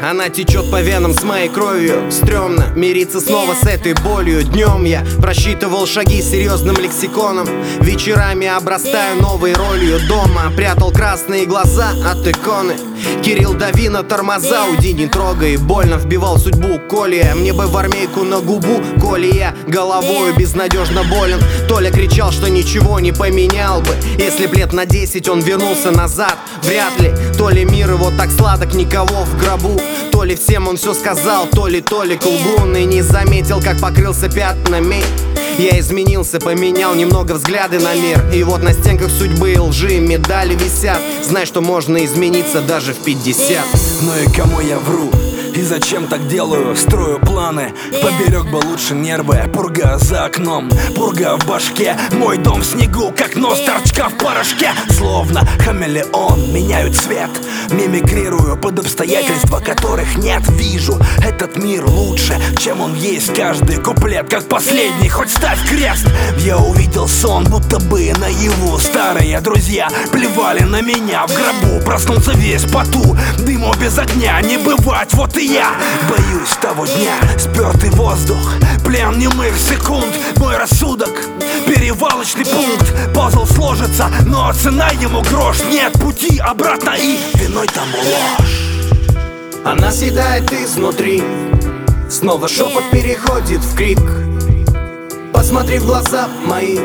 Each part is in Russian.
она течет по венам с моей кровью. Стремно мириться снова с этой болью. Днем я просчитывал шаги серьезным лексиконом, вечерами обрастаю новой ролью. Дома прятал красные глаза от иконы. Кирилл, дави на тормоза, уйди, не трогай. Больно вбивал судьбу Коля, мне бы в армейку на губу. Коля, я головою безнадежно болен. Толя кричал, что ничего не поменял бы, если б лет на 10 он вернулся назад. Вряд ли, то ли мир его так сладок, никого в гробу, то ли всем он все сказал, то ли лгун и не заметил, как покрылся пятнами. Я изменился, поменял немного взгляды на мир, и вот на стенках судьбы и лжи медали висят. Знай, что можно измениться даже в 50. Ну и кому я вру? И зачем так делаю? Строю планы, поберег бы лучше нервы. Пурга за окном, пурга в башке. Мой дом в снегу, как нос торчка в порошке. Словно хамелеон, меняю цвет, мимикрирую под обстоятельства, которых нет. Вижу этот мир лучше, чем он есть. Каждый куплет, как последний, хоть ставь крест. Я увидел сон, будто бы наяву. Старые друзья плевали на меня в гробу. Проснулся весь в поту, дыму без огня не бывать, вот и я боюсь того дня. Спертый воздух, плен немых секунд. Мой рассудок, перевалочный пункт. Пазл сложится, но цена ему грош. Нет пути обратно и виной тому ложь. Она съедает изнутри, снова шепот переходит в крик. Посмотри в глаза мои,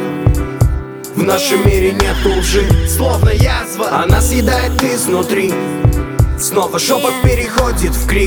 в нашем мире нету лжи, словно язва. Она съедает изнутри, снова шепот переходит в крик.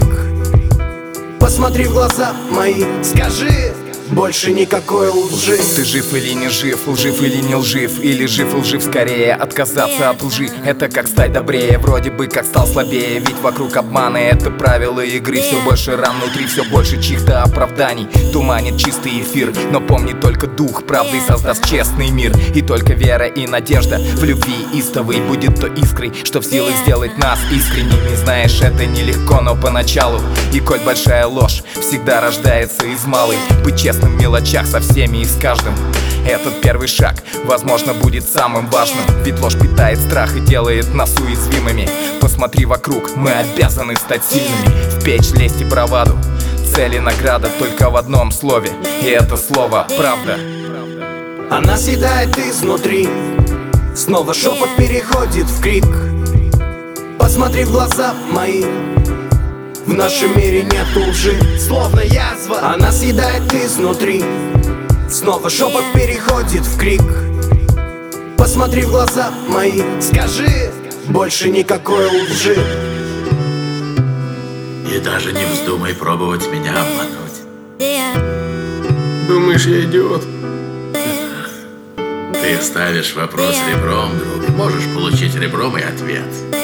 Посмотри в глаза мои, скажи, больше никакой лжи. Ты жив или не жив, лжив или не лжив, или жив и лжив скорее. Отказаться от лжи — это как стать добрее, вроде бы как стал слабее. Ведь вокруг обмана — это правила игры. Все больше ран внутри, все больше чьих-то оправданий. Туманит чистый эфир, но помни, только дух правды создаст честный мир. И только вера и надежда в любви истовой будет то искрой, что в силах сделать нас искренними. Знаешь, это нелегко, но поначалу. И коль большая ложь всегда рождается из малой, быть честным в мелочах со всеми и с каждым. Этот первый шаг, возможно, будет самым важным. Ведь ложь питает страх и делает нас уязвимыми. Посмотри вокруг, мы обязаны стать сильными. В печь лезть и браваду, цель и награда только в одном слове, и это слово — правда. Она съедает изнутри, снова шепот переходит в крик. Посмотри в глаза мои, в нашем мире нету лжи, словно язва. Она съедает изнутри, снова шепот переходит в крик. Посмотри в глаза мои, скажи, больше никакой лжи. И даже не вздумай пробовать меня обмануть. Думаешь, я идиот? Ты ставишь вопрос ребром, друг. Можешь получить ребром и ответ.